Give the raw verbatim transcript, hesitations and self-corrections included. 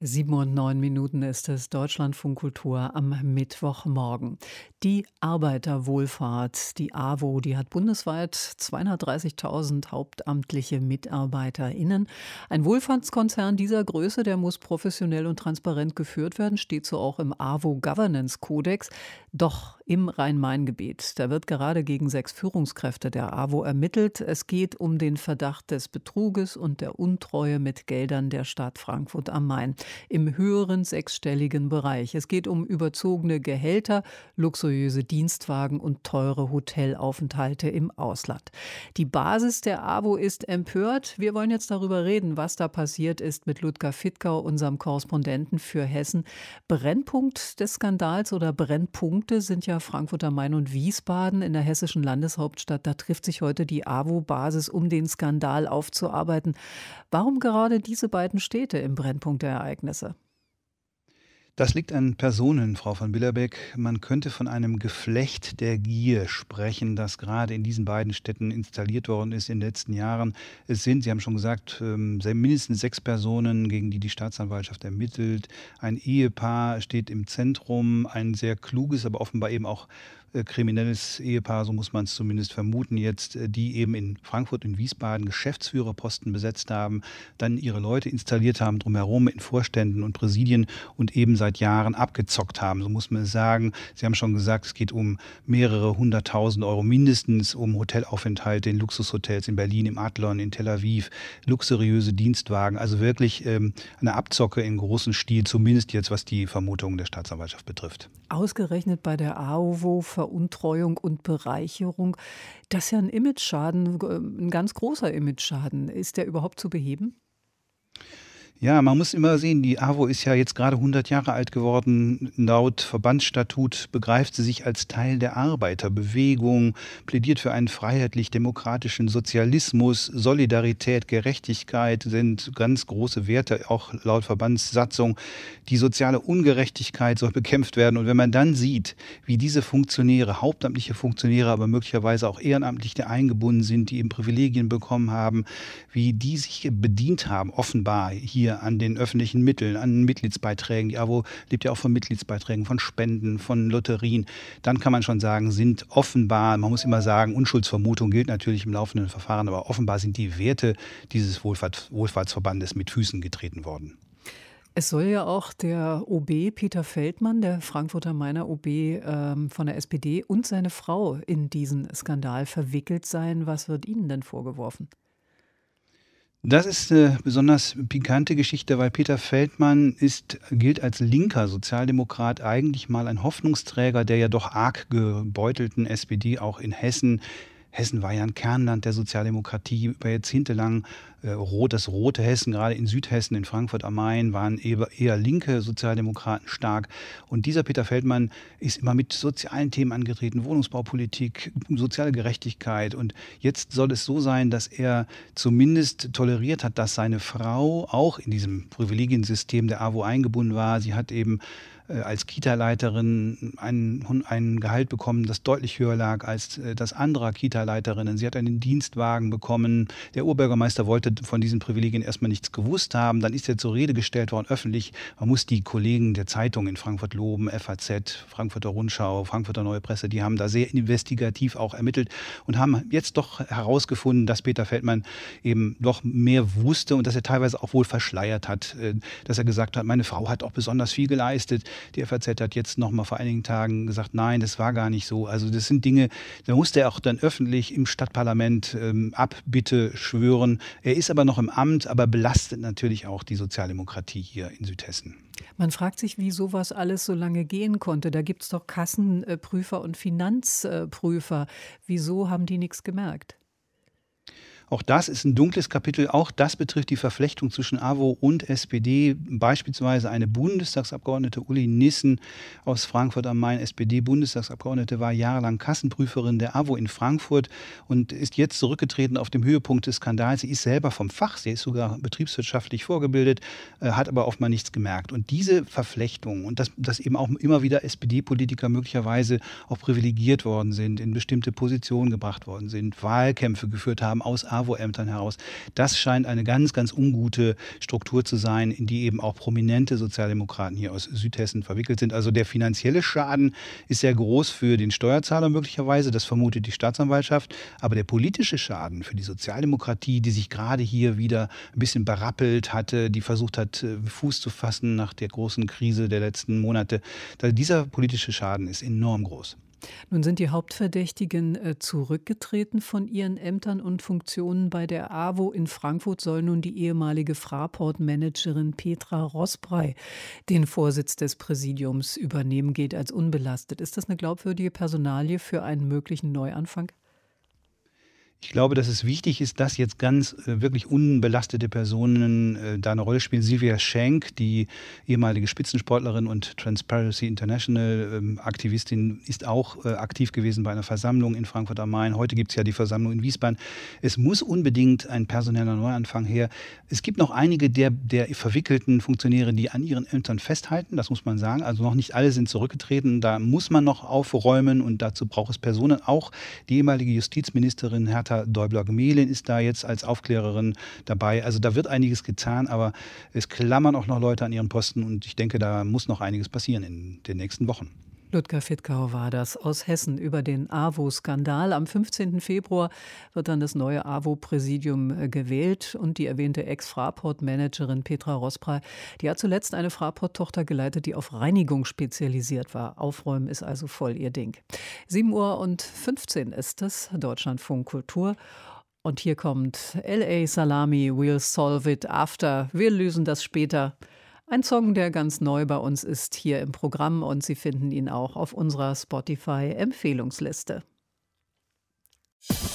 Sieben und neun Minuten ist es, Deutschlandfunk Kultur am Mittwochmorgen. Die Arbeiterwohlfahrt, die A W O, die hat bundesweit zweihundertdreißigtausend hauptamtliche MitarbeiterInnen. Ein Wohlfahrtskonzern dieser Größe, der muss professionell und transparent geführt werden, steht so auch im A W O Governance Kodex. Doch im Rhein-Main-Gebiet, da wird gerade gegen sechs Führungskräfte der A W O ermittelt. Es geht um den Verdacht des Betruges und der Untreue mit Geldern der Stadt Frankfurt am Main im höheren sechsstelligen Bereich. Es geht um überzogene Gehälter, luxuriöse Dienstwagen und teure Hotelaufenthalte im Ausland. Die Basis der A W O ist empört. Wir wollen jetzt darüber reden, was da passiert ist, mit Ludger Fittkau, unserem Korrespondenten für Hessen. Brennpunkt des Skandals oder Brennpunkte sind ja Frankfurt am Main und Wiesbaden in der hessischen Landeshauptstadt. Da trifft sich heute die A W O-Basis, um den Skandal aufzuarbeiten. Warum gerade diese beiden Städte im Brennpunkt der Ereignisse? Das liegt an Personen, Frau von Billerbeck. Man könnte von einem Geflecht der Gier sprechen, das gerade in diesen beiden Städten installiert worden ist in den letzten Jahren. Es sind, Sie haben schon gesagt, ähm, sehr- mindestens sechs Personen, gegen die die Staatsanwaltschaft ermittelt. Ein Ehepaar steht im Zentrum, ein sehr kluges, aber offenbar eben auch äh, kriminelles Ehepaar, so muss man es zumindest vermuten jetzt, äh, die eben in Frankfurt und Wiesbaden Geschäftsführerposten besetzt haben, dann ihre Leute installiert haben drumherum in Vorständen und Präsidien und eben seit Jahren abgezockt haben, so muss man es sagen. Sie haben schon gesagt, es geht um mehrere hunderttausend Euro mindestens, um Hotelaufenthalte in Luxushotels in Berlin, im Adlon, in Tel Aviv, luxuriöse Dienstwagen, also wirklich ähm, eine Abzocke in großem Stil, zumindest jetzt, was die Vermutungen der Staatsanwaltschaft betrifft. Ausgerechnet bei der A W O Veruntreuung und Bereicherung. Das ist ja ein Imageschaden, äh, ein ganz großer Imageschaden. Ist der überhaupt zu beheben? Ja, man muss immer sehen, die A W O ist ja jetzt gerade hundert Jahre alt geworden. Laut Verbandsstatut begreift sie sich als Teil der Arbeiterbewegung, plädiert für einen freiheitlich-demokratischen Sozialismus. Solidarität, Gerechtigkeit sind ganz große Werte, auch laut Verbandssatzung. Die soziale Ungerechtigkeit soll bekämpft werden. Und wenn man dann sieht, wie diese Funktionäre, hauptamtliche Funktionäre, aber möglicherweise auch Ehrenamtliche eingebunden sind, die eben Privilegien bekommen haben, wie die sich bedient haben, offenbar hier an den öffentlichen Mitteln, an Mitgliedsbeiträgen. Die A W O lebt ja auch von Mitgliedsbeiträgen, von Spenden, von Lotterien. Dann kann man schon sagen, sind offenbar, man muss immer sagen, Unschuldsvermutung gilt natürlich im laufenden Verfahren, aber offenbar sind die Werte dieses Wohlfahrt, Wohlfahrtsverbandes mit Füßen getreten worden. Es soll ja auch der O B Peter Feldmann, der Frankfurter Mainer O B ähm, von der S P D, und seine Frau in diesen Skandal verwickelt sein. Was wird Ihnen denn vorgeworfen? Das ist eine besonders pikante Geschichte, weil Peter Feldmann ist gilt als linker Sozialdemokrat, eigentlich mal ein Hoffnungsträger der ja doch arg gebeutelten S P D, auch in Hessen. Hessen war ja ein Kernland der Sozialdemokratie über Jahrzehnte lang. Äh, rot, das rote Hessen, gerade in Südhessen, in Frankfurt am Main, waren eher, eher linke Sozialdemokraten stark. Und dieser Peter Feldmann ist immer mit sozialen Themen angetreten, Wohnungsbaupolitik, soziale Gerechtigkeit. Und jetzt soll es so sein, dass er zumindest toleriert hat, dass seine Frau auch in diesem Privilegiensystem der A W O eingebunden war. Sie hat eben äh, als Kita-Leiterin ein, ein Gehalt bekommen, das deutlich höher lag als äh, das anderer Kita-Leiterinnen. Sie hat einen Dienstwagen bekommen. Der Oberbürgermeister wollte von diesen Privilegien erstmal nichts gewusst haben. Dann ist er zur Rede gestellt worden, öffentlich. Man muss die Kollegen der Zeitung in Frankfurt loben, F A Z, Frankfurter Rundschau, Frankfurter Neue Presse, die haben da sehr investigativ auch ermittelt und haben jetzt doch herausgefunden, dass Peter Feldmann eben doch mehr wusste und dass er teilweise auch wohl verschleiert hat, äh, dass er gesagt hat, meine Frau hat auch besonders viel geleistet. Die F A Z hat jetzt noch mal vor einigen Tagen gesagt, nein, das war gar nicht so. Also das sind Dinge, da musste er auch dann öffentlich im Stadtparlament ähm, Abbitte schwören. Er ist aber noch im Amt, aber belastet natürlich auch die Sozialdemokratie hier in Südhessen. Man fragt sich, wie sowas alles so lange gehen konnte. Da gibt es doch Kassenprüfer und Finanzprüfer. Wieso haben die nichts gemerkt? Auch das ist ein dunkles Kapitel. Auch das betrifft die Verflechtung zwischen A W O und S P D. Beispielsweise eine Bundestagsabgeordnete, Uli Nissen aus Frankfurt am Main, S P D-Bundestagsabgeordnete, war jahrelang Kassenprüferin der A W O in Frankfurt und ist jetzt zurückgetreten auf dem Höhepunkt des Skandals. Sie ist selber vom Fach, sie ist sogar betriebswirtschaftlich vorgebildet, äh, hat aber oft mal nichts gemerkt. Und diese Verflechtung und dass, dass eben auch immer wieder S P D-Politiker möglicherweise auch privilegiert worden sind, in bestimmte Positionen gebracht worden sind, Wahlkämpfe geführt haben aus A W O-Ämtern heraus. Das scheint eine ganz, ganz ungute Struktur zu sein, in die eben auch prominente Sozialdemokraten hier aus Südhessen verwickelt sind. Also der finanzielle Schaden ist sehr groß für den Steuerzahler möglicherweise, das vermutet die Staatsanwaltschaft. Aber der politische Schaden für die Sozialdemokratie, die sich gerade hier wieder ein bisschen berappelt hatte, die versucht hat, Fuß zu fassen nach der großen Krise der letzten Monate, dieser politische Schaden ist enorm groß. Nun sind die Hauptverdächtigen äh, zurückgetreten von ihren Ämtern und Funktionen. Bei der A W O in Frankfurt soll nun die ehemalige Fraport-Managerin Petra Rosbrey den Vorsitz des Präsidiums übernehmen, gilt als unbelastet. Ist das eine glaubwürdige Personalie für einen möglichen Neuanfang? Ich glaube, dass es wichtig ist, dass jetzt ganz äh, wirklich unbelastete Personen äh, da eine Rolle spielen. Silvia Schenk, die ehemalige Spitzensportlerin und Transparency International ähm, Aktivistin, ist auch äh, aktiv gewesen bei einer Versammlung in Frankfurt am Main. Heute gibt es ja die Versammlung in Wiesbaden. Es muss unbedingt ein personeller Neuanfang her. Es gibt noch einige der, der verwickelten Funktionäre, die an ihren Ämtern festhalten, das muss man sagen. Also noch nicht alle sind zurückgetreten. Da muss man noch aufräumen und dazu braucht es Personen. Auch die ehemalige Justizministerin Hertha Däubler-Gmelin ist da jetzt als Aufklärerin dabei. Also da wird einiges getan, aber es klammern auch noch Leute an ihren Posten und ich denke, da muss noch einiges passieren in den nächsten Wochen. Ludger Fittkau war das aus Hessen über den A W O-Skandal. Am fünfzehnten Februar wird dann das neue A W O-Präsidium gewählt und die erwähnte Ex-Fraport-Managerin Petra Rosbrey, die hat zuletzt eine Fraport-Tochter geleitet, die auf Reinigung spezialisiert war. Aufräumen ist also voll ihr Ding. sieben Uhr und fünfzehn ist es, Deutschlandfunk Kultur. Und hier kommt L A Salami, We'll Solve It After. Wir lösen das später. Ein Song, der ganz neu bei uns ist hier im Programm und Sie finden ihn auch auf unserer Spotify-Empfehlungsliste.